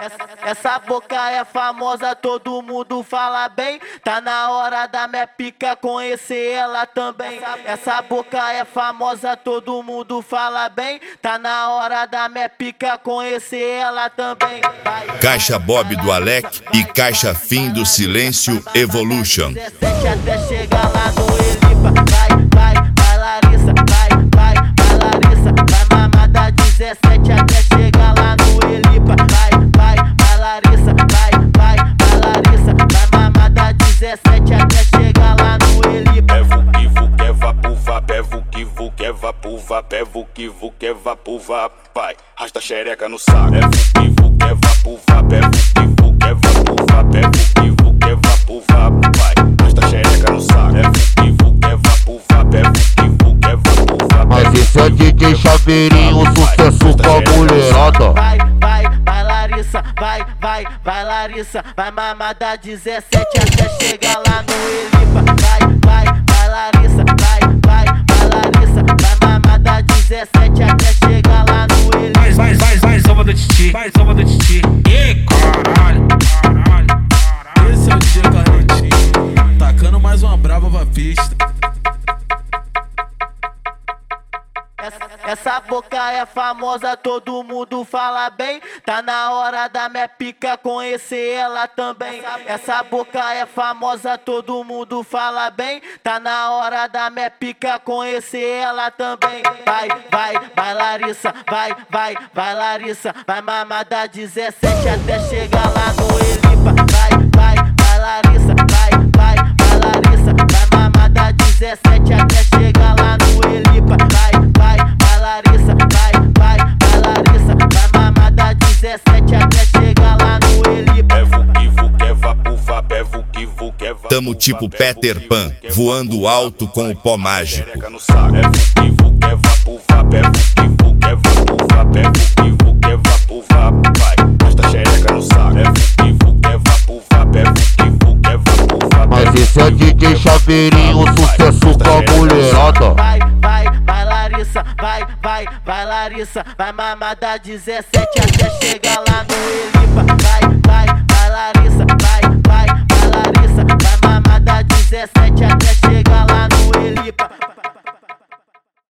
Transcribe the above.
Essa boca é famosa, todo mundo fala bem. Tá na hora da minha pica conhecer ela também. Essa boca é famosa, todo mundo fala bem. Tá na hora da minha pica conhecer ela também. Caixa Bob do Alec e Caixa Fim do Silêncio Evolution. 17 até chegar lá no Elipa. Vai Larissa, vai Larissa. Vai mamada 17 até chegar lá no Elipa. Vai Larissa, vai Larissa. Vai mamada 17 até chegar lá no Elipa. Pevo que vapuva, pevo que vapuva, pai, rasta xereca no saco. Pevo que vapuva, pevo que vapuva, pevo que vapuva, pai, rasta xereca no saco. Pevo que vapuva, pevo que vapuva. Mas esse é DJ Chaveirinho, sucesso com a mulherada. Vai Larissa, vai Larissa. Vai mamada 17 até chegar lá no Elipa. Vai Larissa, vai Larissa. Vai mamada 17 até chegar lá no Elipa. Vai, samba do Titi, vai, samba do Titi. E caralho. Esse é o DJ Carretinho, tacando mais uma brava pra pista. Essa boca é famosa, todo mundo fala bem. Tá na hora da minha pica conhecer ela também. Essa boca é famosa, todo mundo fala bem. Tá na hora da minha pica conhecer ela também. Vai Larissa, vai Larissa. Vai mamada 17 até chegar lá no Elipa. Vai Larissa, vai Larissa. Vai mamada 17 até chegar lá no Elipa. Vai Larissa, vai Larissa. Vai mamada 17 até chegar lá no Elipa. Pevo que vapuva, pevo que vapuva. Tamo tipo Peter Pan, voando alto com o pó mágico. Pevo que vapuva, pevo que vapuva, pevo que vapuva, pai, rasta xereca no saco. Pevo que vapuva, pevo que vapuva. Mas esse é DJ Chaveirinho, sucesso com a mulherada. Vai Larissa, vai Larissa. Vai mamada 17 até chegar lá no Elipa. Vai Larissa, vai Larissa. Vai mamada 17 até chegar lá no Elipa.